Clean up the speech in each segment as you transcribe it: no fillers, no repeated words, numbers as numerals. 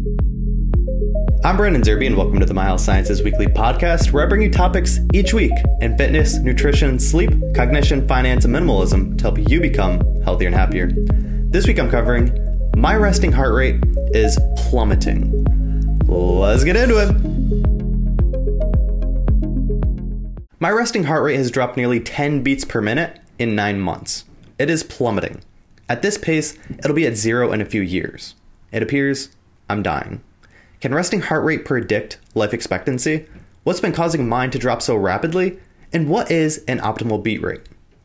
I'm Brandon Zerby, and welcome to the My Health Sciences Weekly podcast, where I bring you topics each week in fitness, nutrition, sleep, cognition, finance, and minimalism to help you become healthier and happier. This week I'm covering my resting heart rate is plummeting. Let's get into it. My resting heart rate has dropped nearly 10 beats per minute in 9 months. It is plummeting. At this pace, it'll be at zero in a few years. It appears I'm dying. Can resting heart rate predict life expectancy? What's been causing mine to drop so rapidly? And what is an optimal beat rate?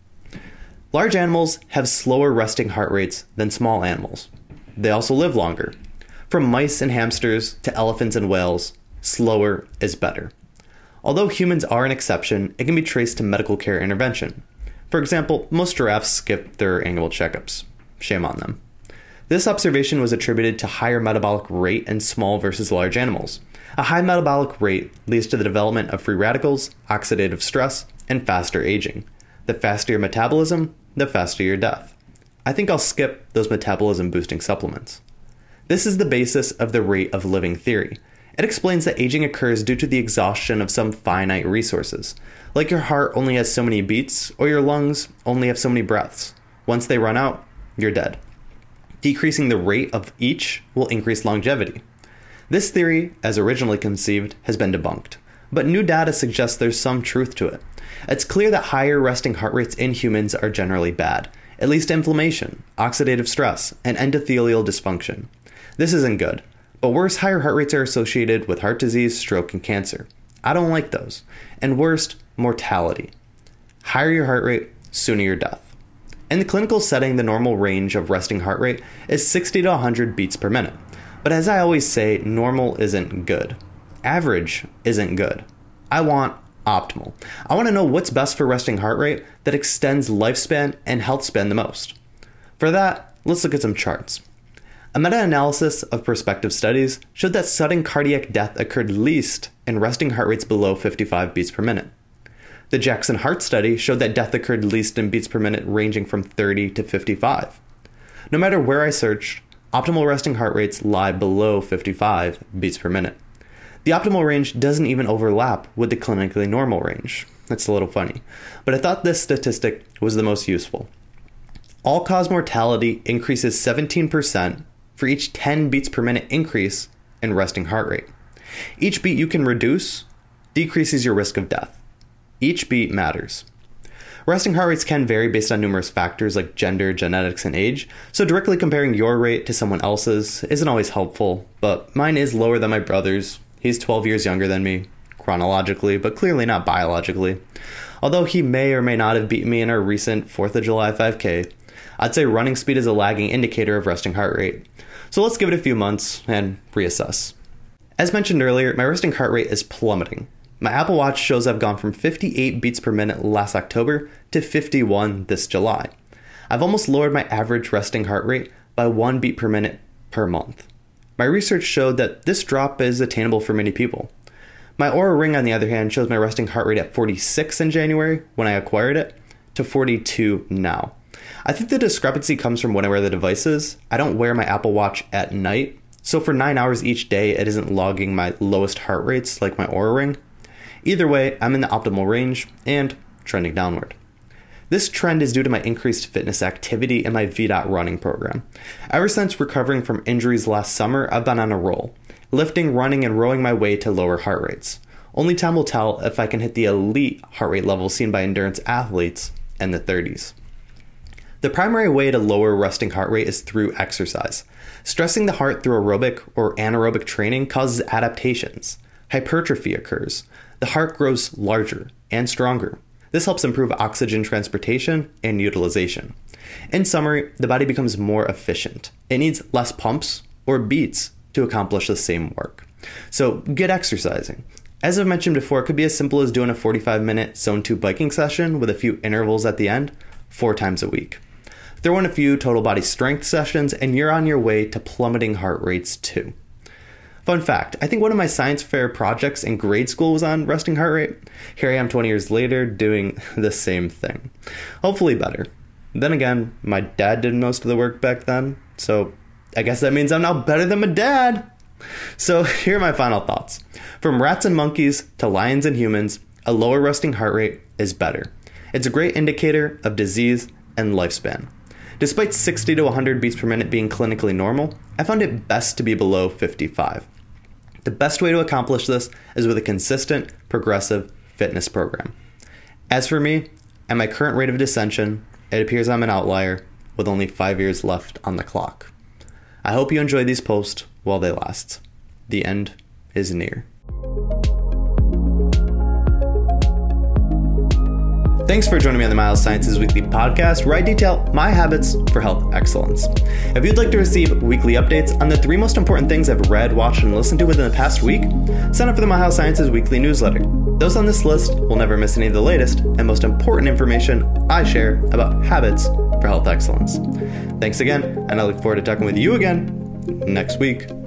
Large animals have slower resting heart rates than small animals. They also live longer. From mice and hamsters to elephants and whales, slower is better. Although humans are an exception, it can be traced to medical care intervention. For example, most giraffes skip their annual checkups. Shame on them. This observation was attributed to higher metabolic rate in small versus large animals. A high metabolic rate leads to the development of free radicals, oxidative stress, and faster aging. The faster your metabolism, the faster your death. I think I'll skip those metabolism boosting supplements. This is the basis of the rate of living theory. It explains that aging occurs due to the exhaustion of some finite resources. Like your heart only has so many beats, or your lungs only have so many breaths. Once they run out, you're dead. Decreasing the rate of each will increase longevity. This theory, as originally conceived, has been debunked, but new data suggests there's some truth to it. It's clear that higher resting heart rates in humans are generally bad. It leads to inflammation, oxidative stress, and endothelial dysfunction. This isn't good, but worse, higher heart rates are associated with heart disease, stroke, and cancer. I don't like those. And worst, mortality. Higher your heart rate, sooner your death. In the clinical setting, the normal range of resting heart rate is 60 to 100 beats per minute. But as I always say, normal isn't good. Average isn't good. I want optimal. I want to know what's best for resting heart rate that extends lifespan and health span the most. For that, let's look at some charts. A meta-analysis of prospective studies showed that sudden cardiac death occurred least in resting heart rates below 55 beats per minute. The Jackson Heart Study showed that death occurred least in beats per minute ranging from 30 to 55. No matter where I searched, optimal resting heart rates lie below 55 beats per minute. The optimal range doesn't even overlap with the clinically normal range. That's a little funny, but I thought this statistic was the most useful. All-cause mortality increases 17% for each 10 beats per minute increase in resting heart rate. Each beat you can reduce decreases your risk of death. Each beat matters. Resting heart rates can vary based on numerous factors like gender, genetics, and age, so directly comparing your rate to someone else's isn't always helpful, but mine is lower than my brother's. He's 12 years younger than me, chronologically, but clearly not biologically. Although he may or may not have beaten me in our recent 4th of July 5K, I'd say running speed is a lagging indicator of resting heart rate. So let's give it a few months and reassess. As mentioned earlier, my resting heart rate is plummeting. My Apple Watch shows I've gone from 58 beats per minute last October to 51 this July. I've almost lowered my average resting heart rate by 1 beat per minute per month. My research showed that this drop is attainable for many people. My Oura Ring, on the other hand, shows my resting heart rate at 46 in January when I acquired it to 42 now. I think the discrepancy comes from when I wear the devices. I don't wear my Apple Watch at night, so for 9 hours each day, it isn't logging my lowest heart rates like my Oura Ring. Either way, I'm in the optimal range and trending downward. This trend is due to my increased fitness activity in my VDOT running program. Ever since recovering from injuries last summer, I've been on a roll, lifting, running, and rowing my way to lower heart rates. Only time will tell if I can hit the elite heart rate level seen by endurance athletes in the 30s. The primary way to lower resting heart rate is through exercise. Stressing the heart through aerobic or anaerobic training causes adaptations. Hypertrophy occurs. The heart grows larger and stronger. This helps improve oxygen transportation and utilization. In summary, the body becomes more efficient. It needs less pumps or beats to accomplish the same work. So get exercising. As I've mentioned before, it could be as simple as doing a 45-minute Zone 2 biking session with a few intervals at the end, 4 times a week. Throw in a few total body strength sessions and you're on your way to plummeting heart rates too. Fun fact, I think one of my science fair projects in grade school was on resting heart rate. Here I am 20 years later doing the same thing. Hopefully better. Then again, my dad did most of the work back then, so I guess that means I'm now better than my dad. So here are my final thoughts. From rats and monkeys to lions and humans, a lower resting heart rate is better. It's a great indicator of disease and lifespan. Despite 60 to 100 beats per minute being clinically normal, I found it best to be below 55. The best way to accomplish this is with a consistent, progressive fitness program. As for me, at my current rate of dissension, it appears I'm an outlier with only 5 years left on the clock. I hope you enjoy these posts while they last. The end is near. Thanks for joining me on the My Health Sciences Weekly podcast, where I detail my habits for health excellence. If you'd like to receive weekly updates on the 3 most important things I've read, watched, and listened to within the past week, sign up for the My Health Sciences Weekly newsletter. Those on this list will never miss any of the latest and most important information I share about habits for health excellence. Thanks again, and I look forward to talking with you again next week.